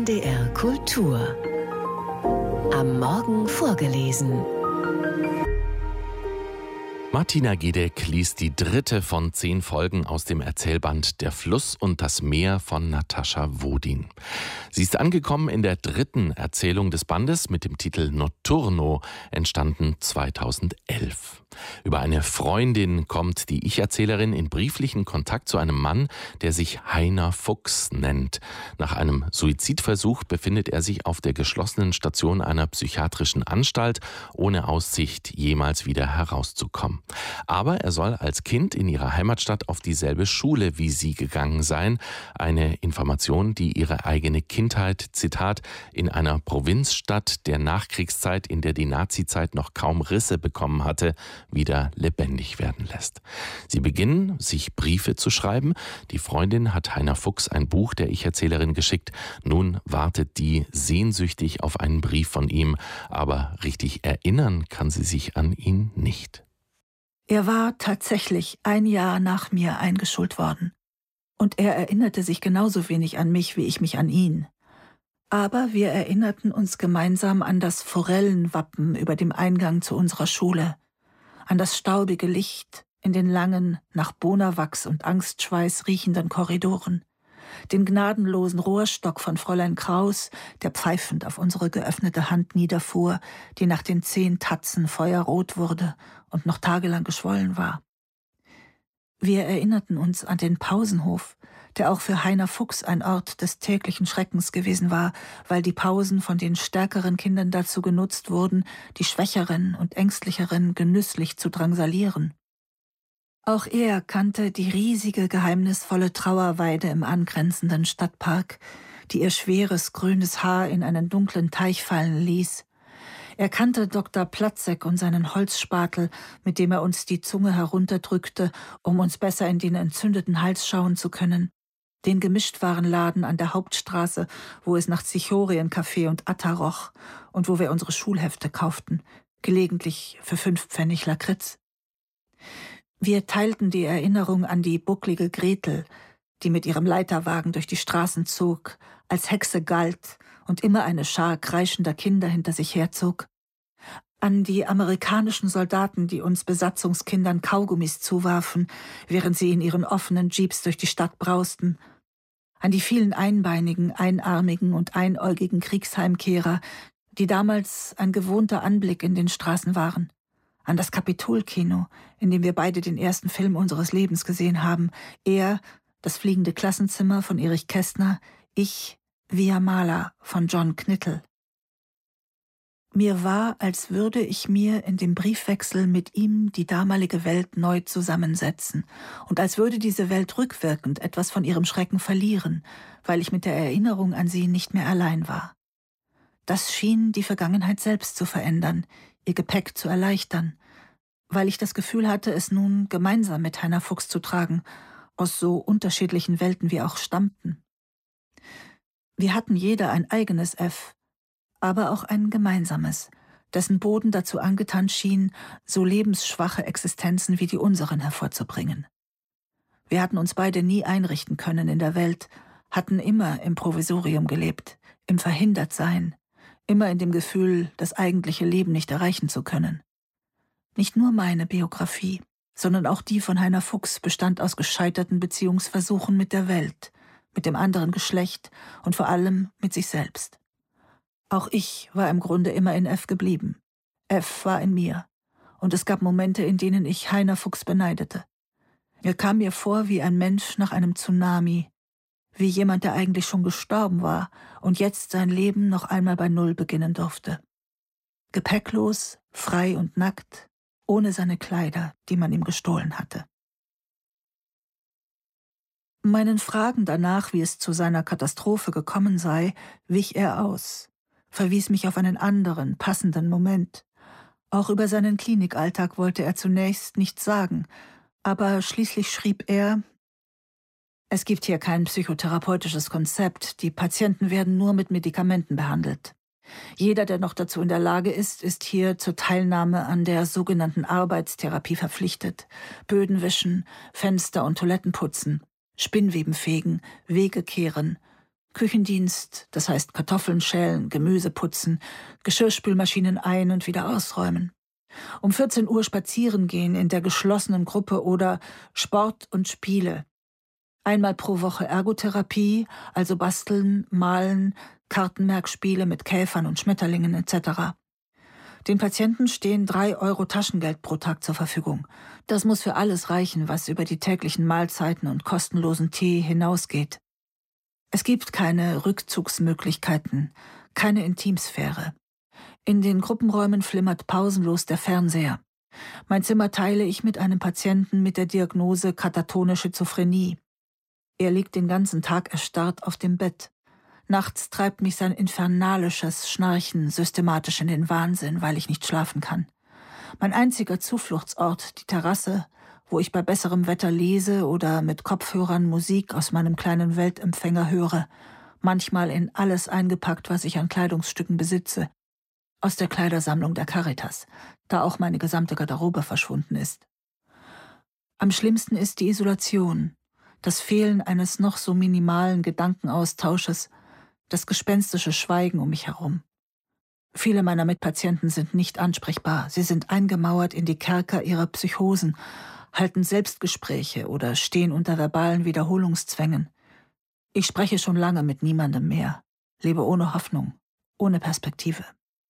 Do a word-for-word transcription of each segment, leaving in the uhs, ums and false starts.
N D R Kultur. Am Morgen vorgelesen. Martina Gedeck liest die dritte von zehn Folgen aus dem Erzählband Der Fluss und das Meer von Natascha Wodin. Sie ist angekommen in der dritten Erzählung des Bandes mit dem Titel Notturno, entstanden zweitausendelf. Über eine Freundin kommt die Ich-Erzählerin in brieflichen Kontakt zu einem Mann, der sich Heiner Fuchs nennt. Nach einem Suizidversuch befindet er sich auf der geschlossenen Station einer psychiatrischen Anstalt, ohne Aussicht, jemals wieder herauszukommen. Aber er soll als Kind in ihrer Heimatstadt auf dieselbe Schule wie sie gegangen sein. Eine Information, die ihre eigene Kindheit, Zitat, in einer Provinzstadt der Nachkriegszeit, in der die Nazizeit noch kaum Risse bekommen hatte, wieder lebendig werden lässt. Sie beginnen, sich Briefe zu schreiben. Die Freundin hat Heiner Fuchs ein Buch der Ich-Erzählerin geschickt. Nun wartet die sehnsüchtig auf einen Brief von ihm. Aber richtig erinnern kann sie sich an ihn nicht. Er war tatsächlich ein Jahr nach mir eingeschult worden. Und er erinnerte sich genauso wenig an mich, wie ich mich an ihn. Aber wir erinnerten uns gemeinsam an das Forellenwappen über dem Eingang zu unserer Schule, an das staubige Licht in den langen, nach Bonawachs und Angstschweiß riechenden Korridoren, den gnadenlosen Rohrstock von Fräulein Kraus, der pfeifend auf unsere geöffnete Hand niederfuhr, die nach den zehn Tatzen feuerrot wurde und noch tagelang geschwollen war. Wir erinnerten uns an den Pausenhof, der auch für Heiner Fuchs ein Ort des täglichen Schreckens gewesen war, weil die Pausen von den stärkeren Kindern dazu genutzt wurden, die Schwächeren und Ängstlicheren genüsslich zu drangsalieren. Auch er kannte die riesige, geheimnisvolle Trauerweide im angrenzenden Stadtpark, die ihr schweres, grünes Haar in einen dunklen Teich fallen ließ. Er kannte Doktor Platzek und seinen Holzspatel, mit dem er uns die Zunge herunterdrückte, um uns besser in den entzündeten Hals schauen zu können. Den Gemischtwarenladen an der Hauptstraße, wo es nach Zichorienkaffee und Atta roch und wo wir unsere Schulhefte kauften, gelegentlich für fünf Pfennig Lakritz. Wir teilten die Erinnerung an die bucklige Gretel, die mit ihrem Leiterwagen durch die Straßen zog, als Hexe galt und immer eine Schar kreischender Kinder hinter sich herzog, an die amerikanischen Soldaten, die uns Besatzungskindern Kaugummis zuwarfen, während sie in ihren offenen Jeeps durch die Stadt brausten, an die vielen einbeinigen, einarmigen und einäugigen Kriegsheimkehrer, die damals ein gewohnter Anblick in den Straßen waren, an das Kapitolkino, in dem wir beide den ersten Film unseres Lebens gesehen haben, er, das fliegende Klassenzimmer von Erich Kästner, ich, Via Mala von John Knittel. Mir war, als würde ich mir in dem Briefwechsel mit ihm die damalige Welt neu zusammensetzen und als würde diese Welt rückwirkend etwas von ihrem Schrecken verlieren, weil ich mit der Erinnerung an sie nicht mehr allein war. Das schien die Vergangenheit selbst zu verändern, ihr Gepäck zu erleichtern, weil ich das Gefühl hatte, es nun gemeinsam mit Heiner Fuchs zu tragen, aus so unterschiedlichen Welten wir auch stammten. Wir hatten jeder ein eigenes F, aber auch ein gemeinsames, dessen Boden dazu angetan schien, so lebensschwache Existenzen wie die unseren hervorzubringen. Wir hatten uns beide nie einrichten können in der Welt, hatten immer im Provisorium gelebt, im Verhindertsein, immer in dem Gefühl, das eigentliche Leben nicht erreichen zu können. Nicht nur meine Biografie, sondern auch die von Heiner Fuchs bestand aus gescheiterten Beziehungsversuchen mit der Welt, mit dem anderen Geschlecht und vor allem mit sich selbst. Auch ich war im Grunde immer in F geblieben. F war in mir. Und es gab Momente, in denen ich Heiner Fuchs beneidete. Er kam mir vor wie ein Mensch nach einem Tsunami, wie jemand, der eigentlich schon gestorben war und jetzt sein Leben noch einmal bei Null beginnen durfte. Gepäcklos, frei und nackt, ohne seine Kleider, die man ihm gestohlen hatte. Meinen Fragen danach, wie es zu seiner Katastrophe gekommen sei, wich er aus, verwies mich auf einen anderen, passenden Moment. Auch über seinen Klinikalltag wollte er zunächst nichts sagen, aber schließlich schrieb er: Es gibt hier kein psychotherapeutisches Konzept, die Patienten werden nur mit Medikamenten behandelt. Jeder, der noch dazu in der Lage ist, ist hier zur Teilnahme an der sogenannten Arbeitstherapie verpflichtet. Böden wischen, Fenster und Toiletten putzen, Spinnweben fegen, Wege kehren, Küchendienst, das heißt Kartoffeln schälen, Gemüse putzen, Geschirrspülmaschinen ein- und wieder ausräumen. Um vierzehn Uhr spazieren gehen in der geschlossenen Gruppe oder Sport und Spiele. Einmal pro Woche Ergotherapie, also basteln, malen, Kartenmerkspiele mit Käfern und Schmetterlingen et cetera. Den Patienten stehen drei Euro Taschengeld pro Tag zur Verfügung. Das muss für alles reichen, was über die täglichen Mahlzeiten und kostenlosen Tee hinausgeht. Es gibt keine Rückzugsmöglichkeiten, keine Intimsphäre. In den Gruppenräumen flimmert pausenlos der Fernseher. Mein Zimmer teile ich mit einem Patienten mit der Diagnose katatone Schizophrenie. Er liegt den ganzen Tag erstarrt auf dem Bett. Nachts treibt mich sein infernalisches Schnarchen systematisch in den Wahnsinn, weil ich nicht schlafen kann. Mein einziger Zufluchtsort, die Terrasse, wo ich bei besserem Wetter lese oder mit Kopfhörern Musik aus meinem kleinen Weltempfänger höre, manchmal in alles eingepackt, was ich an Kleidungsstücken besitze, aus der Kleidersammlung der Caritas, da auch meine gesamte Garderobe verschwunden ist. Am schlimmsten ist die Isolation, das Fehlen eines noch so minimalen Gedankenaustausches, das gespenstische Schweigen um mich herum. Viele meiner Mitpatienten sind nicht ansprechbar, sie sind eingemauert in die Kerker ihrer Psychosen, halten Selbstgespräche oder stehen unter verbalen Wiederholungszwängen. Ich spreche schon lange mit niemandem mehr, lebe ohne Hoffnung, ohne Perspektive.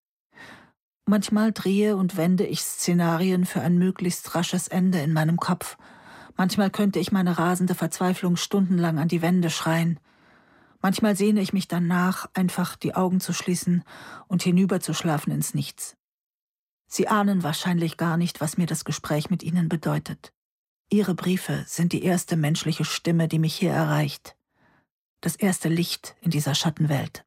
Manchmal drehe und wende ich Szenarien für ein möglichst rasches Ende in meinem Kopf. Manchmal könnte ich meine rasende Verzweiflung stundenlang an die Wände schreien. Manchmal sehne ich mich danach, einfach die Augen zu schließen und hinüberzuschlafen ins Nichts. Sie ahnen wahrscheinlich gar nicht, was mir das Gespräch mit Ihnen bedeutet. Ihre Briefe sind die erste menschliche Stimme, die mich hier erreicht. Das erste Licht in dieser Schattenwelt.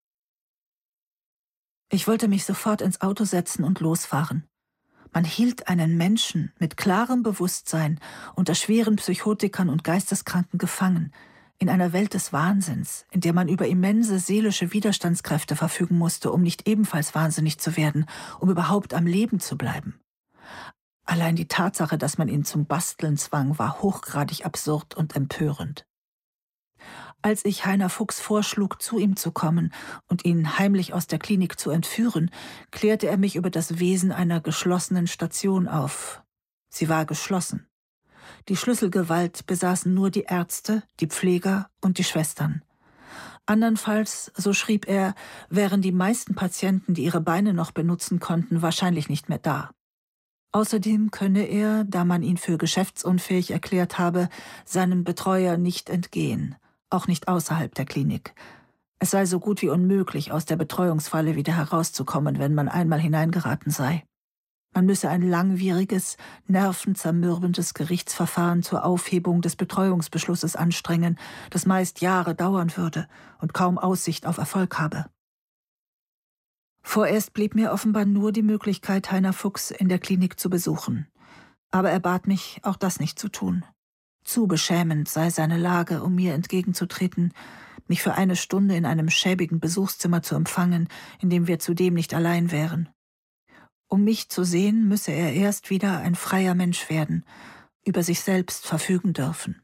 Ich wollte mich sofort ins Auto setzen und losfahren. Man hielt einen Menschen mit klarem Bewusstsein unter schweren Psychotikern und Geisteskranken gefangen, in einer Welt des Wahnsinns, in der man über immense seelische Widerstandskräfte verfügen musste, um nicht ebenfalls wahnsinnig zu werden, um überhaupt am Leben zu bleiben. Allein die Tatsache, dass man ihn zum Basteln zwang, war hochgradig absurd und empörend. Als ich Heiner Fuchs vorschlug, zu ihm zu kommen und ihn heimlich aus der Klinik zu entführen, klärte er mich über das Wesen einer geschlossenen Station auf. Sie war geschlossen. Die Schlüsselgewalt besaßen nur die Ärzte, die Pfleger und die Schwestern. Andernfalls, so schrieb er, wären die meisten Patienten, die ihre Beine noch benutzen konnten, wahrscheinlich nicht mehr da. Außerdem könne er, da man ihn für geschäftsunfähig erklärt habe, seinem Betreuer nicht entgehen, auch nicht außerhalb der Klinik. Es sei so gut wie unmöglich, aus der Betreuungsfalle wieder herauszukommen, wenn man einmal hineingeraten sei. Man müsse ein langwieriges, nervenzermürbendes Gerichtsverfahren zur Aufhebung des Betreuungsbeschlusses anstrengen, das meist Jahre dauern würde und kaum Aussicht auf Erfolg habe. Vorerst blieb mir offenbar nur die Möglichkeit, Heiner Fuchs in der Klinik zu besuchen. Aber er bat mich, auch das nicht zu tun. Zu beschämend sei seine Lage, um mir entgegenzutreten, mich für eine Stunde in einem schäbigen Besuchszimmer zu empfangen, in dem wir zudem nicht allein wären. Um mich zu sehen, müsse er erst wieder ein freier Mensch werden, über sich selbst verfügen dürfen.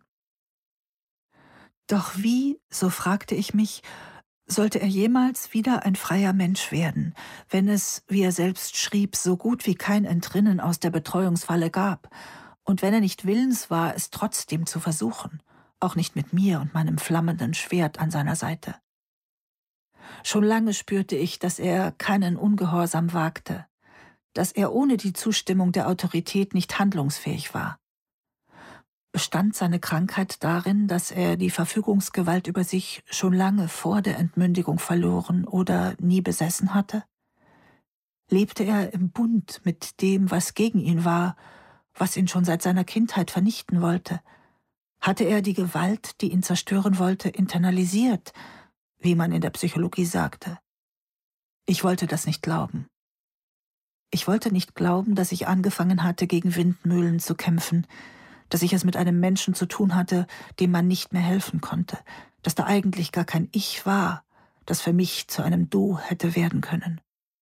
Doch wie, so fragte ich mich, sollte er jemals wieder ein freier Mensch werden, wenn es, wie er selbst schrieb, so gut wie kein Entrinnen aus der Betreuungsfalle gab, und wenn er nicht willens war, es trotzdem zu versuchen, auch nicht mit mir und meinem flammenden Schwert an seiner Seite. Schon lange spürte ich, dass er keinen Ungehorsam wagte, dass er ohne die Zustimmung der Autorität nicht handlungsfähig war. Bestand seine Krankheit darin, dass er die Verfügungsgewalt über sich schon lange vor der Entmündigung verloren oder nie besessen hatte? Lebte er im Bund mit dem, was gegen ihn war, was ihn schon seit seiner Kindheit vernichten wollte? Hatte er die Gewalt, die ihn zerstören wollte, internalisiert, wie man in der Psychologie sagte? Ich wollte das nicht glauben. Ich wollte nicht glauben, dass ich angefangen hatte, gegen Windmühlen zu kämpfen, dass ich es mit einem Menschen zu tun hatte, dem man nicht mehr helfen konnte, dass da eigentlich gar kein Ich war, das für mich zu einem Du hätte werden können.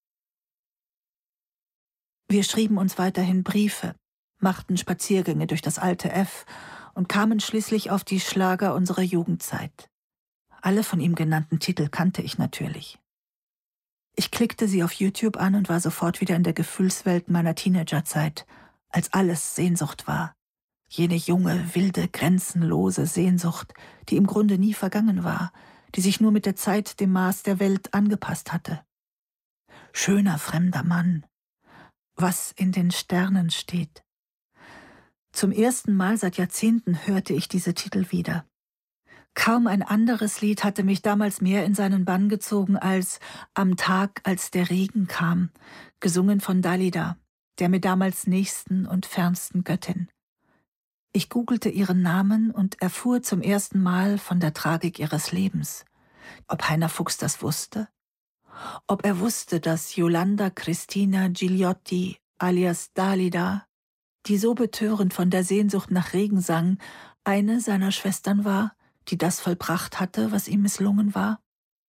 Wir schrieben uns weiterhin Briefe, machten Spaziergänge durch das alte F und kamen schließlich auf die Schlager unserer Jugendzeit. Alle von ihm genannten Titel kannte ich natürlich. Ich klickte sie auf YouTube an und war sofort wieder in der Gefühlswelt meiner Teenagerzeit, als alles Sehnsucht war. Jene junge, wilde, grenzenlose Sehnsucht, die im Grunde nie vergangen war, die sich nur mit der Zeit dem Maß der Welt angepasst hatte. Schöner fremder Mann, was in den Sternen steht. Zum ersten Mal seit Jahrzehnten hörte ich diese Titel wieder. Kaum ein anderes Lied hatte mich damals mehr in seinen Bann gezogen als »Am Tag, als der Regen kam«, gesungen von Dalida, der mir damals nächsten und fernsten Göttin. Ich googelte ihren Namen und erfuhr zum ersten Mal von der Tragik ihres Lebens. Ob Heiner Fuchs das wusste? Ob er wusste, dass Yolanda Cristina Gigliotti alias Dalida, die so betörend von der Sehnsucht nach Regen sang, eine seiner Schwestern war, die das vollbracht hatte, was ihm misslungen war?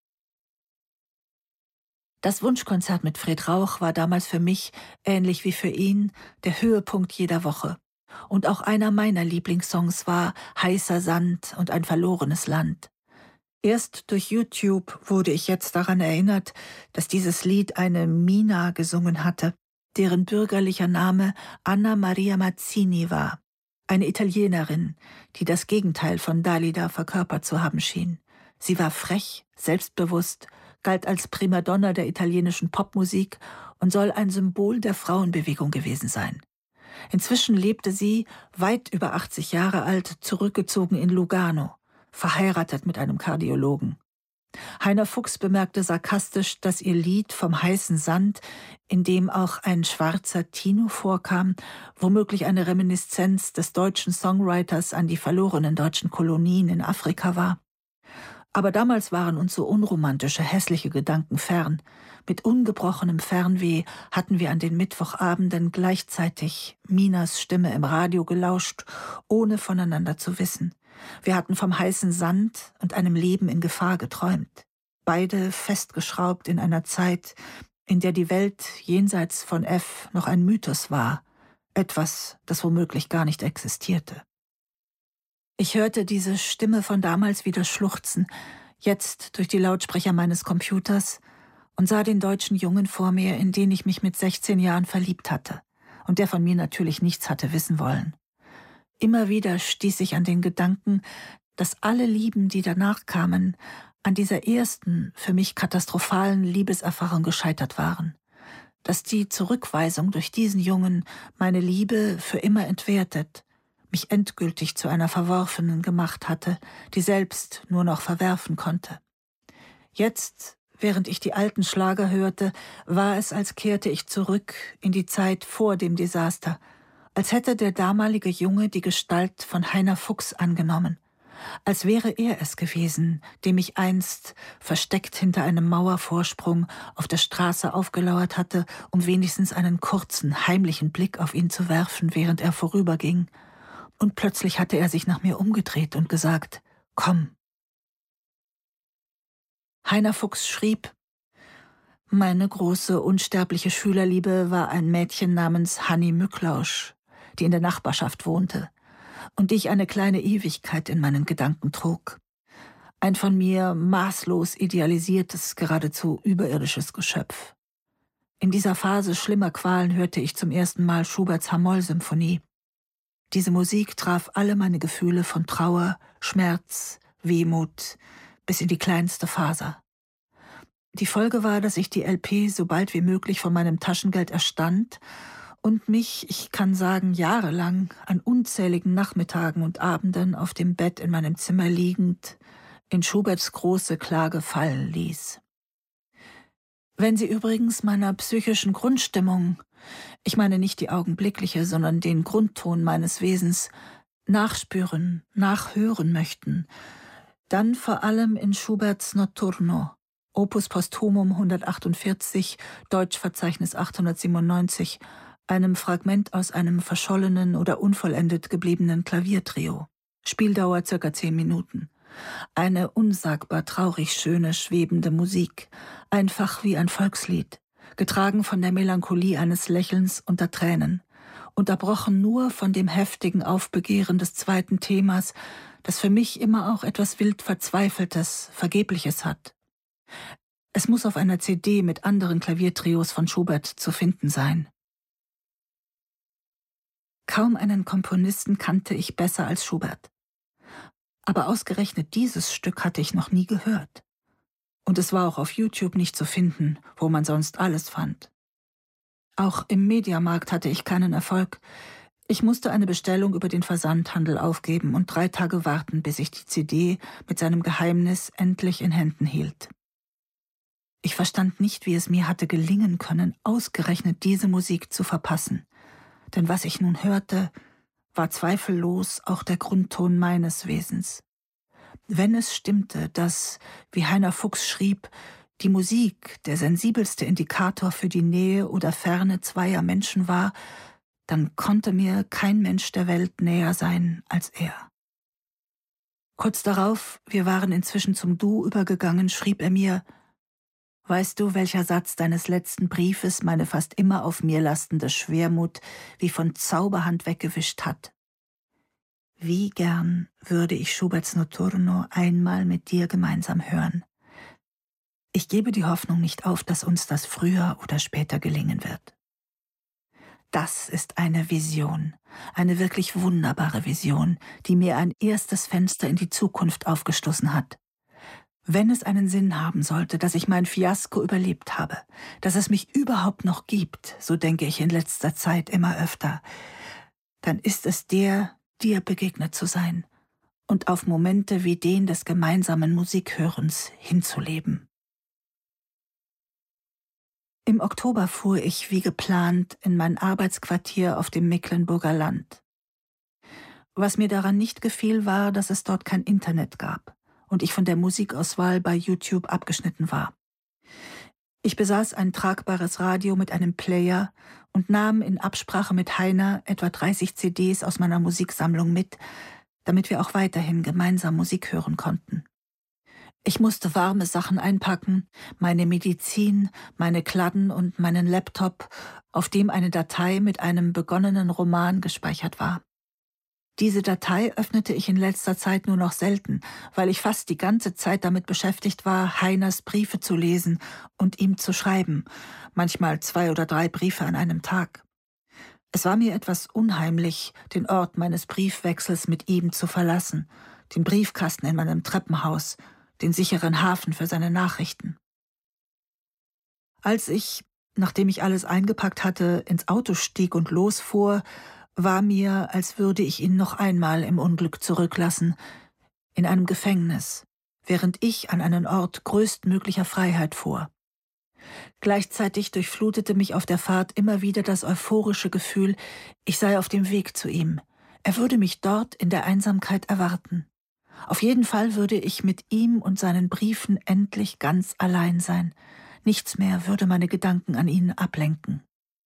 Das Wunschkonzert mit Fred Rauch war damals für mich, ähnlich wie für ihn, der Höhepunkt jeder Woche. Und auch einer meiner Lieblingssongs war »Heißer Sand und ein verlorenes Land«. Erst durch YouTube wurde ich jetzt daran erinnert, dass dieses Lied eine Mina gesungen hatte, deren bürgerlicher Name Anna Maria Mazzini war, eine Italienerin, die das Gegenteil von Dalida verkörpert zu haben schien. Sie war frech, selbstbewusst, galt als Primadonna der italienischen Popmusik und soll ein Symbol der Frauenbewegung gewesen sein. Inzwischen lebte sie, weit über achtzig Jahre alt, zurückgezogen in Lugano, verheiratet mit einem Kardiologen. Heiner Fuchs bemerkte sarkastisch, dass ihr Lied vom heißen Sand, in dem auch ein schwarzer Tino vorkam, womöglich eine Reminiszenz des deutschen Songwriters an die verlorenen deutschen Kolonien in Afrika war. Aber damals waren uns so unromantische, hässliche Gedanken fern. Mit ungebrochenem Fernweh hatten wir an den Mittwochabenden gleichzeitig Minas Stimme im Radio gelauscht, ohne voneinander zu wissen. Wir hatten vom heißen Sand und einem Leben in Gefahr geträumt. Beide festgeschraubt in einer Zeit, in der die Welt jenseits von F noch ein Mythos war. Etwas, das womöglich gar nicht existierte. Ich hörte diese Stimme von damals wieder schluchzen, jetzt durch die Lautsprecher meines Computers, und sah den deutschen Jungen vor mir, in den ich mich mit sechzehn Jahren verliebt hatte und der von mir natürlich nichts hatte wissen wollen. Immer wieder stieß ich an den Gedanken, dass alle Lieben, die danach kamen, an dieser ersten, für mich katastrophalen Liebeserfahrung gescheitert waren. Dass die Zurückweisung durch diesen Jungen meine Liebe für immer entwertet, mich endgültig zu einer Verworfenen gemacht hatte, die selbst nur noch verwerfen konnte. Jetzt, während ich die alten Schlager hörte, war es, als kehrte ich zurück in die Zeit vor dem Desaster, als hätte der damalige Junge die Gestalt von Heiner Fuchs angenommen, als wäre er es gewesen, dem ich einst, versteckt hinter einem Mauervorsprung, auf der Straße aufgelauert hatte, um wenigstens einen kurzen, heimlichen Blick auf ihn zu werfen, während er vorüberging. Und plötzlich hatte er sich nach mir umgedreht und gesagt, »Komm.« Heiner Fuchs schrieb, »Meine große, unsterbliche Schülerliebe war ein Mädchen namens Hanni Mücklausch, die in der Nachbarschaft wohnte und die ich eine kleine Ewigkeit in meinen Gedanken trug. Ein von mir maßlos idealisiertes, geradezu überirdisches Geschöpf. In dieser Phase schlimmer Qualen hörte ich zum ersten Mal Schuberts Hamoll-Symphonie. Diese Musik traf alle meine Gefühle von Trauer, Schmerz, Wehmut bis in die kleinste Faser. Die Folge war, dass ich die L P so bald wie möglich von meinem Taschengeld erstand und mich, ich kann sagen, jahrelang an unzähligen Nachmittagen und Abenden auf dem Bett in meinem Zimmer liegend in Schuberts große Klage fallen ließ. Wenn Sie übrigens meiner psychischen Grundstimmung, ich meine nicht die augenblickliche, sondern den Grundton meines Wesens, nachspüren, nachhören möchten, dann vor allem in Schuberts Notturno, Opus Posthumum hundertachtundvierzig, Deutschverzeichnis achthundertsiebenundneunzig, einem Fragment aus einem verschollenen oder unvollendet gebliebenen Klaviertrio. Spieldauer circa zehn Minuten. Eine unsagbar traurig schöne, schwebende Musik, einfach wie ein Volkslied, getragen von der Melancholie eines Lächelns unter Tränen, unterbrochen nur von dem heftigen Aufbegehren des zweiten Themas, das für mich immer auch etwas wild Verzweifeltes, Vergebliches hat. Es muss auf einer C D mit anderen Klaviertrios von Schubert zu finden sein. Kaum einen Komponisten kannte ich besser als Schubert. Aber ausgerechnet dieses Stück hatte ich noch nie gehört. Und es war auch auf YouTube nicht zu finden, wo man sonst alles fand. Auch im Mediamarkt hatte ich keinen Erfolg. Ich musste eine Bestellung über den Versandhandel aufgeben und drei Tage warten, bis ich die C D mit seinem Geheimnis endlich in Händen hielt. Ich verstand nicht, wie es mir hatte gelingen können, ausgerechnet diese Musik zu verpassen. Denn was ich nun hörte, war zweifellos auch der Grundton meines Wesens. Wenn es stimmte, dass, wie Heiner Fuchs schrieb, die Musik der sensibelste Indikator für die Nähe oder Ferne zweier Menschen war, dann konnte mir kein Mensch der Welt näher sein als er. Kurz darauf, wir waren inzwischen zum Du übergegangen, schrieb er mir: »Weißt du, welcher Satz deines letzten Briefes meine fast immer auf mir lastende Schwermut wie von Zauberhand weggewischt hat? Wie gern würde ich Schuberts Notturno einmal mit dir gemeinsam hören. Ich gebe die Hoffnung nicht auf, dass uns das früher oder später gelingen wird.« Das ist eine Vision, eine wirklich wunderbare Vision, die mir ein erstes Fenster in die Zukunft aufgestoßen hat. Wenn es einen Sinn haben sollte, dass ich mein Fiasko überlebt habe, dass es mich überhaupt noch gibt, so denke ich in letzter Zeit immer öfter, dann ist es der, dir begegnet zu sein und auf Momente wie den des gemeinsamen Musikhörens hinzuleben. Im Oktober fuhr ich wie geplant in mein Arbeitsquartier auf dem Mecklenburger Land. Was mir daran nicht gefiel, war, dass es dort kein Internet gab und ich von der Musikauswahl bei YouTube abgeschnitten war. Ich besaß ein tragbares Radio mit einem Player und nahm in Absprache mit Heiner etwa dreißig C Ds aus meiner Musiksammlung mit, damit wir auch weiterhin gemeinsam Musik hören konnten. Ich musste warme Sachen einpacken, meine Medizin, meine Kladden und meinen Laptop, auf dem eine Datei mit einem begonnenen Roman gespeichert war. Diese Datei öffnete ich in letzter Zeit nur noch selten, weil ich fast die ganze Zeit damit beschäftigt war, Heiners Briefe zu lesen und ihm zu schreiben, manchmal zwei oder drei Briefe an einem Tag. Es war mir etwas unheimlich, den Ort meines Briefwechsels mit ihm zu verlassen, den Briefkasten in meinem Treppenhaus, den sicheren Hafen für seine Nachrichten. Als ich, nachdem ich alles eingepackt hatte, ins Auto stieg und losfuhr, war mir, als würde ich ihn noch einmal im Unglück zurücklassen, in einem Gefängnis, während ich an einen Ort größtmöglicher Freiheit fuhr. Gleichzeitig durchflutete mich auf der Fahrt immer wieder das euphorische Gefühl, ich sei auf dem Weg zu ihm. Er würde mich dort in der Einsamkeit erwarten. Auf jeden Fall würde ich mit ihm und seinen Briefen endlich ganz allein sein. Nichts mehr würde meine Gedanken an ihn ablenken.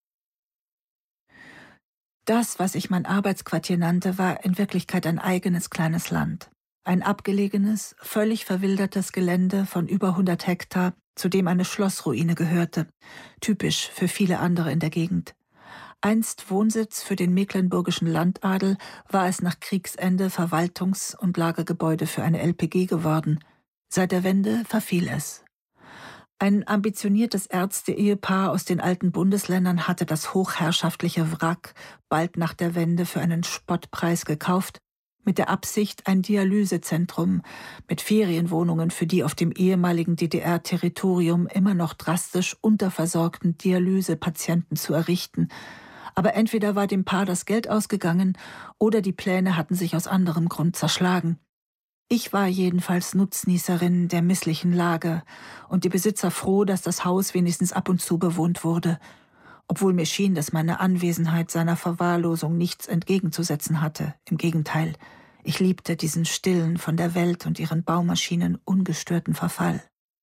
Das, was ich mein Arbeitsquartier nannte, war in Wirklichkeit ein eigenes kleines Land. Ein abgelegenes, völlig verwildertes Gelände von über hundert Hektar, zu dem eine Schlossruine gehörte, typisch für viele andere in der Gegend. Einst Wohnsitz für den mecklenburgischen Landadel, war es nach Kriegsende Verwaltungs- und Lagergebäude für eine L P G geworden. Seit der Wende verfiel es. Ein ambitioniertes Ärzte-Ehepaar aus den alten Bundesländern hatte das hochherrschaftliche Wrack bald nach der Wende für einen Spottpreis gekauft, mit der Absicht, ein Dialysezentrum mit Ferienwohnungen für die auf dem ehemaligen D D R-Territorium immer noch drastisch unterversorgten Dialysepatienten zu errichten. Aber entweder war dem Paar das Geld ausgegangen oder die Pläne hatten sich aus anderem Grund zerschlagen. Ich war jedenfalls Nutznießerin der misslichen Lage und die Besitzer froh, dass das Haus wenigstens ab und zu bewohnt wurde, obwohl mir schien, dass meine Anwesenheit seiner Verwahrlosung nichts entgegenzusetzen hatte. Im Gegenteil, ich liebte diesen stillen, von der Welt und ihren Baumaschinen ungestörten Verfall.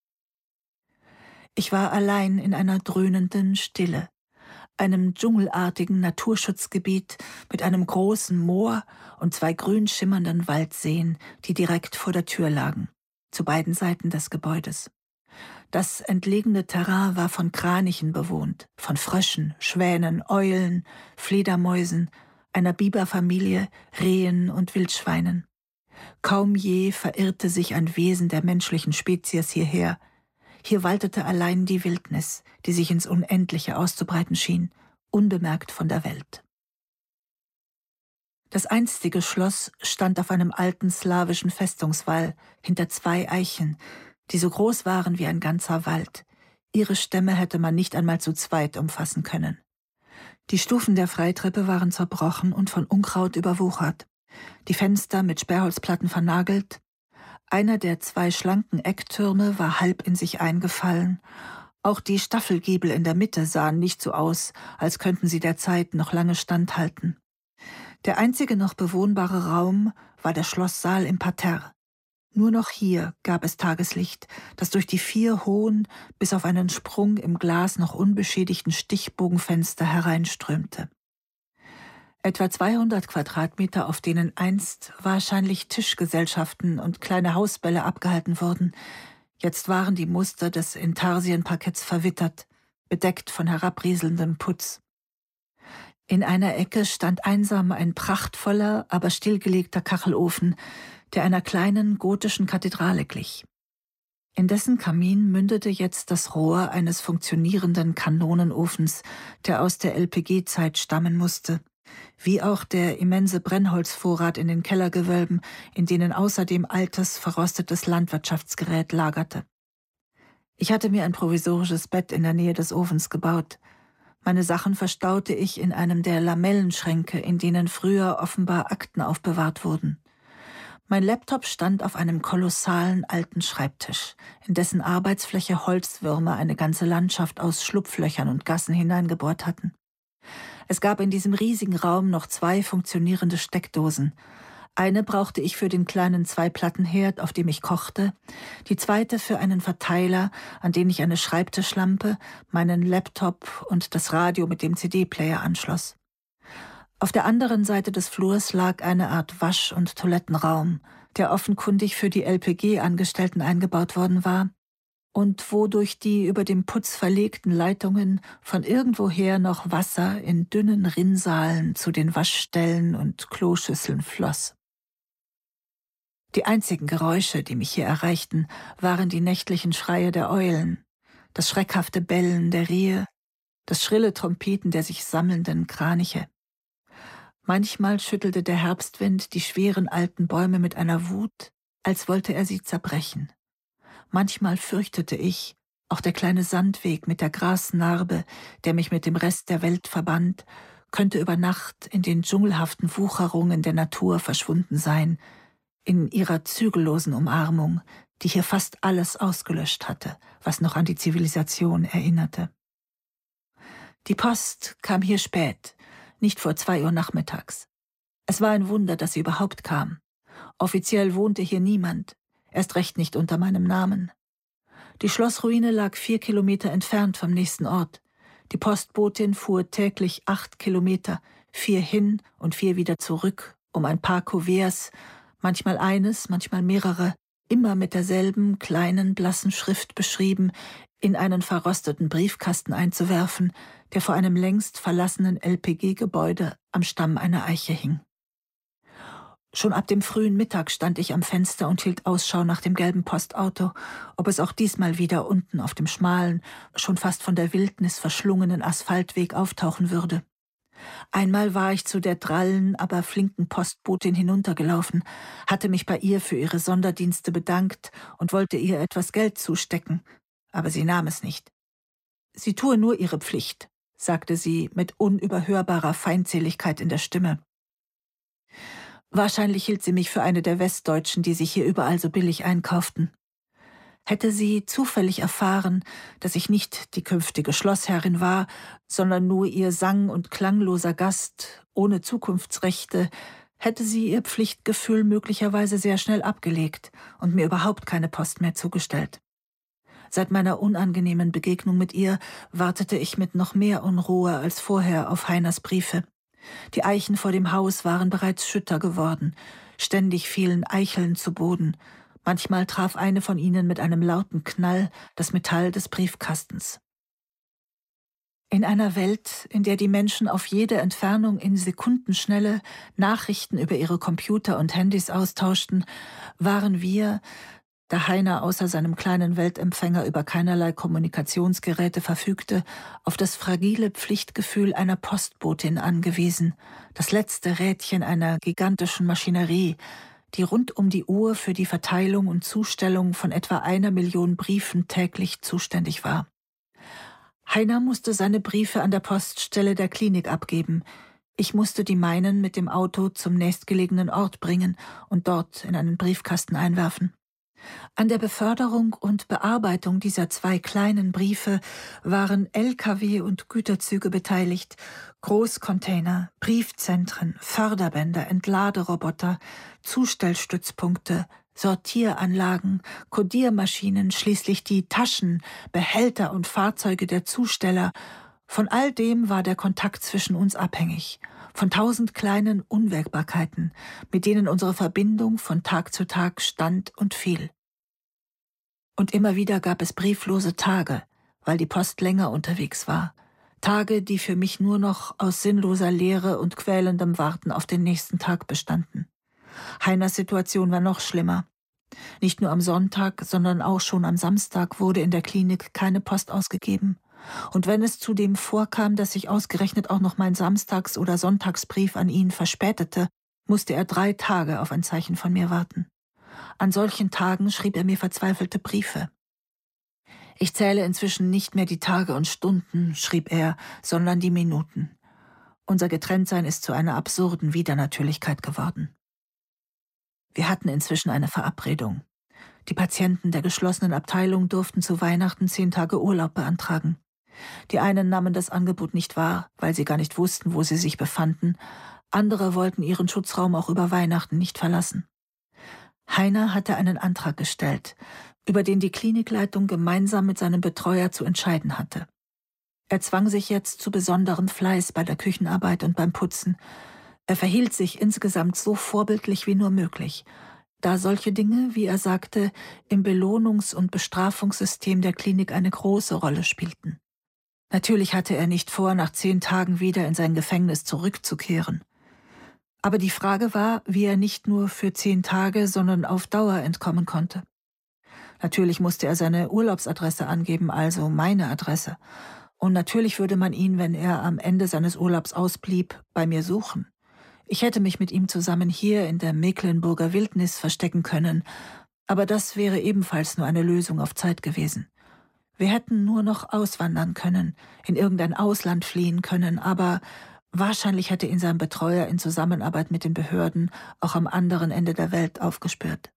Ich war allein in einer dröhnenden Stille, einem dschungelartigen Naturschutzgebiet mit einem großen Moor und zwei grün schimmernden Waldseen, die direkt vor der Tür lagen, zu beiden Seiten des Gebäudes. Das entlegene Terrain war von Kranichen bewohnt, von Fröschen, Schwänen, Eulen, Fledermäusen, einer Biberfamilie, Rehen und Wildschweinen. Kaum je verirrte sich ein Wesen der menschlichen Spezies hierher. Hier waltete allein die Wildnis, die sich ins Unendliche auszubreiten schien, unbemerkt von der Welt. Das einstige Schloss stand auf einem alten slawischen Festungswall hinter zwei Eichen, die so groß waren wie ein ganzer Wald. Ihre Stämme hätte man nicht einmal zu zweit umfassen können. Die Stufen der Freitreppe waren zerbrochen und von Unkraut überwuchert, die Fenster mit Sperrholzplatten vernagelt. Einer der zwei schlanken Ecktürme war halb in sich eingefallen. Auch die Staffelgiebel in der Mitte sahen nicht so aus, als könnten sie der Zeit noch lange standhalten. Der einzige noch bewohnbare Raum war der Schlosssaal im Parterre. Nur noch hier gab es Tageslicht, das durch die vier hohen, bis auf einen Sprung im Glas noch unbeschädigten Stichbogenfenster hereinströmte. Etwa zweihundert Quadratmeter, auf denen einst wahrscheinlich Tischgesellschaften und kleine Hausbälle abgehalten wurden. Jetzt waren die Muster des Intarsienparketts verwittert, bedeckt von herabrieselndem Putz. In einer Ecke stand einsam ein prachtvoller, aber stillgelegter Kachelofen, der einer kleinen gotischen Kathedrale glich. In dessen Kamin mündete jetzt das Rohr eines funktionierenden Kanonenofens, der aus der L P G-Zeit stammen musste, wie auch der immense Brennholzvorrat in den Kellergewölben, in denen außerdem altes, verrostetes Landwirtschaftsgerät lagerte. Ich hatte mir ein provisorisches Bett in der Nähe des Ofens gebaut. Meine Sachen verstaute ich in einem der Lamellenschränke, in denen früher offenbar Akten aufbewahrt wurden. Mein Laptop stand auf einem kolossalen alten Schreibtisch, in dessen Arbeitsfläche Holzwürmer eine ganze Landschaft aus Schlupflöchern und Gassen hineingebohrt hatten. Es gab in diesem riesigen Raum noch zwei funktionierende Steckdosen. Eine brauchte ich für den kleinen Zwei-Platten-Herd, auf dem ich kochte, die zweite für einen Verteiler, an den ich eine Schreibtischlampe, meinen Laptop und das Radio mit dem C D-Player anschloss. Auf der anderen Seite des Flurs lag eine Art Wasch- und Toilettenraum, der offenkundig für die L P G-Angestellten eingebaut worden war und wo durch die über dem Putz verlegten Leitungen von irgendwoher noch Wasser in dünnen Rinnsalen zu den Waschstellen und Kloschüsseln floss. Die einzigen Geräusche, die mich hier erreichten, waren die nächtlichen Schreie der Eulen, das schreckhafte Bellen der Rehe, das schrille Trompeten der sich sammelnden Kraniche. Manchmal schüttelte der Herbstwind die schweren alten Bäume mit einer Wut, als wollte er sie zerbrechen. Manchmal fürchtete ich, auch der kleine Sandweg mit der Grasnarbe, der mich mit dem Rest der Welt verband, könnte über Nacht in den dschungelhaften Wucherungen der Natur verschwunden sein, in ihrer zügellosen Umarmung, die hier fast alles ausgelöscht hatte, was noch an die Zivilisation erinnerte. Die Post kam hier spät, nicht vor zwei Uhr nachmittags. Es war ein Wunder, dass sie überhaupt kam. Offiziell wohnte hier niemand, erst recht nicht unter meinem Namen. Die Schlossruine lag vier Kilometer entfernt vom nächsten Ort. Die Postbotin fuhr täglich acht Kilometer, vier hin und vier wieder zurück, um ein paar Kuverts, manchmal eines, manchmal mehrere, immer mit derselben kleinen, blassen Schrift beschrieben, in einen verrosteten Briefkasten einzuwerfen, der vor einem längst verlassenen L P G-Gebäude am Stamm einer Eiche hing. Schon ab dem frühen Mittag stand ich am Fenster und hielt Ausschau nach dem gelben Postauto, ob es auch diesmal wieder unten auf dem schmalen, schon fast von der Wildnis verschlungenen Asphaltweg auftauchen würde. Einmal war ich zu der drallen, aber flinken Postbotin hinuntergelaufen, hatte mich bei ihr für ihre Sonderdienste bedankt und wollte ihr etwas Geld zustecken, aber sie nahm es nicht. »Sie tue nur ihre Pflicht«, sagte sie mit unüberhörbarer Feindseligkeit in der Stimme. Wahrscheinlich hielt sie mich für eine der Westdeutschen, die sich hier überall so billig einkauften. Hätte sie zufällig erfahren, dass ich nicht die künftige Schlossherrin war, sondern nur ihr sang- und klangloser Gast, ohne Zukunftsrechte, hätte sie ihr Pflichtgefühl möglicherweise sehr schnell abgelegt und mir überhaupt keine Post mehr zugestellt. Seit meiner unangenehmen Begegnung mit ihr wartete ich mit noch mehr Unruhe als vorher auf Heiners Briefe. Die Eichen vor dem Haus waren bereits schütter geworden, ständig fielen Eicheln zu Boden, manchmal traf eine von ihnen mit einem lauten Knall das Metall des Briefkastens. In einer Welt, in der die Menschen auf jede Entfernung in Sekundenschnelle Nachrichten über ihre Computer und Handys austauschten, waren wir, da Heiner außer seinem kleinen Weltempfänger über keinerlei Kommunikationsgeräte verfügte, auf das fragile Pflichtgefühl einer Postbotin angewiesen, das letzte Rädchen einer gigantischen Maschinerie, die rund um die Uhr für die Verteilung und Zustellung von etwa einer Million Briefen täglich zuständig war. Heiner musste seine Briefe an der Poststelle der Klinik abgeben. Ich musste die meinen mit dem Auto zum nächstgelegenen Ort bringen und dort in einen Briefkasten einwerfen. An der Beförderung und Bearbeitung dieser zwei kleinen Briefe waren L K W und Güterzüge beteiligt, Großcontainer, Briefzentren, Förderbänder, Entladeroboter, Zustellstützpunkte, Sortieranlagen, Kodiermaschinen, schließlich die Taschen, Behälter und Fahrzeuge der Zusteller. Von all dem war der Kontakt zwischen uns abhängig, von tausend kleinen Unwägbarkeiten, mit denen unsere Verbindung von Tag zu Tag stand und fiel. Und immer wieder gab es brieflose Tage, weil die Post länger unterwegs war. Tage, die für mich nur noch aus sinnloser Leere und quälendem Warten auf den nächsten Tag bestanden. Heiners Situation war noch schlimmer. Nicht nur am Sonntag, sondern auch schon am Samstag wurde in der Klinik keine Post ausgegeben. Und wenn es zudem vorkam, dass sich ausgerechnet auch noch mein Samstags- oder Sonntagsbrief an ihn verspätete, musste er drei Tage auf ein Zeichen von mir warten. An solchen Tagen schrieb er mir verzweifelte Briefe. Ich zähle inzwischen nicht mehr die Tage und Stunden, schrieb er, sondern die Minuten. Unser Getrenntsein ist zu einer absurden Widernatürlichkeit geworden. Wir hatten inzwischen eine Verabredung. Die Patienten der geschlossenen Abteilung durften zu Weihnachten zehn Tage Urlaub beantragen. Die einen nahmen das Angebot nicht wahr, weil sie gar nicht wussten, wo sie sich befanden. Andere wollten ihren Schutzraum auch über Weihnachten nicht verlassen. Heiner hatte einen Antrag gestellt, über den die Klinikleitung gemeinsam mit seinem Betreuer zu entscheiden hatte. Er zwang sich jetzt zu besonderem Fleiß bei der Küchenarbeit und beim Putzen. Er verhielt sich insgesamt so vorbildlich wie nur möglich, da solche Dinge, wie er sagte, im Belohnungs- und Bestrafungssystem der Klinik eine große Rolle spielten. Natürlich hatte er nicht vor, nach zehn Tagen wieder in sein Gefängnis zurückzukehren. Aber die Frage war, wie er nicht nur für zehn Tage, sondern auf Dauer entkommen konnte. Natürlich musste er seine Urlaubsadresse angeben, also meine Adresse. Und natürlich würde man ihn, wenn er am Ende seines Urlaubs ausblieb, bei mir suchen. Ich hätte mich mit ihm zusammen hier in der Mecklenburger Wildnis verstecken können, aber das wäre ebenfalls nur eine Lösung auf Zeit gewesen. Wir hätten nur noch auswandern können, in irgendein Ausland fliehen können, aber wahrscheinlich hätte ihn sein Betreuer in Zusammenarbeit mit den Behörden auch am anderen Ende der Welt aufgespürt.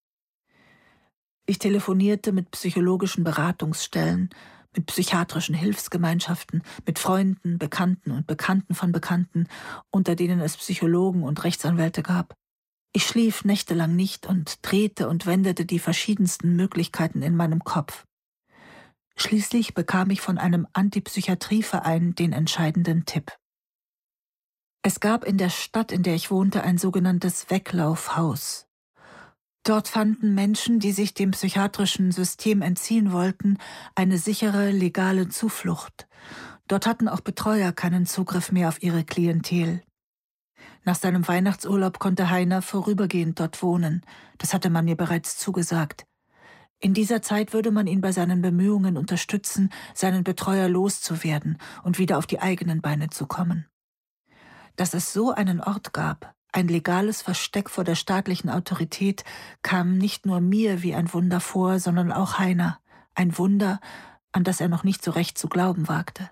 Ich telefonierte mit psychologischen Beratungsstellen, mit psychiatrischen Hilfsgemeinschaften, mit Freunden, Bekannten und Bekannten von Bekannten, unter denen es Psychologen und Rechtsanwälte gab. Ich schlief nächtelang nicht und drehte und wendete die verschiedensten Möglichkeiten in meinem Kopf. Schließlich bekam ich von einem Antipsychiatrieverein den entscheidenden Tipp. Es gab in der Stadt, in der ich wohnte, ein sogenanntes Weglaufhaus. Dort fanden Menschen, die sich dem psychiatrischen System entziehen wollten, eine sichere, legale Zuflucht. Dort hatten auch Betreuer keinen Zugriff mehr auf ihre Klientel. Nach seinem Weihnachtsurlaub konnte Heiner vorübergehend dort wohnen. Das hatte man mir bereits zugesagt. In dieser Zeit würde man ihn bei seinen Bemühungen unterstützen, seinen Betreuer loszuwerden und wieder auf die eigenen Beine zu kommen. Dass es so einen Ort gab, ein legales Versteck vor der staatlichen Autorität, kam nicht nur mir wie ein Wunder vor, sondern auch Heiner. Ein Wunder, an das er noch nicht so recht zu glauben wagte.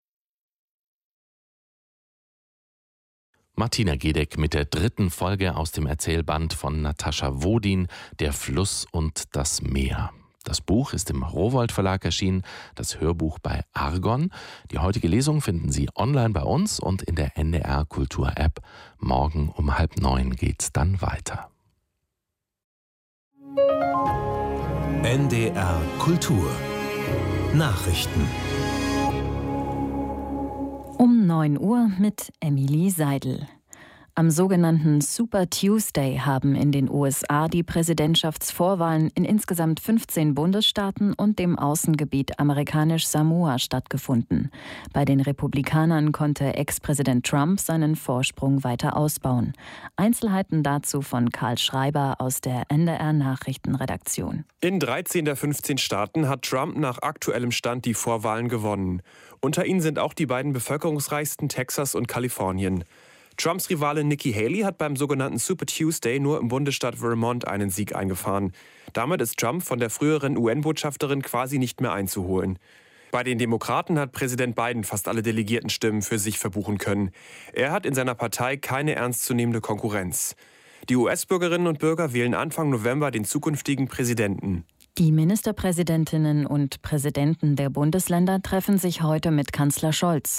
Martina Gedeck mit der dritten Folge aus dem Erzählband von Natascha Wodin, Der Fluss und das Meer. Das Buch ist im Rowohlt Verlag erschienen, das Hörbuch bei Argon. Die heutige Lesung finden Sie online bei uns und in der N D R Kultur App. Morgen um halb neun geht's dann weiter. N D R Kultur Nachrichten Um neun Uhr mit Emilie Seidel. Am sogenannten Super Tuesday haben in den U S A die Präsidentschaftsvorwahlen in insgesamt fünfzehn Bundesstaaten und dem Außengebiet amerikanisch-Samoa stattgefunden. Bei den Republikanern konnte Ex-Präsident Trump seinen Vorsprung weiter ausbauen. Einzelheiten dazu von Karl Schreiber aus der N D R-Nachrichtenredaktion. In dreizehn der fünfzehn Staaten hat Trump nach aktuellem Stand die Vorwahlen gewonnen. Unter ihnen sind auch die beiden bevölkerungsreichsten Texas und Kalifornien. Trumps Rivale Nikki Haley hat beim sogenannten Super Tuesday nur im Bundesstaat Vermont einen Sieg eingefahren. Damit ist Trump von der früheren U N-Botschafterin quasi nicht mehr einzuholen. Bei den Demokraten hat Präsident Biden fast alle Delegiertenstimmen für sich verbuchen können. Er hat in seiner Partei keine ernstzunehmende Konkurrenz. Die U S-Bürgerinnen und Bürger wählen Anfang November den zukünftigen Präsidenten. Die Ministerpräsidentinnen und Präsidenten der Bundesländer treffen sich heute mit Kanzler Scholz.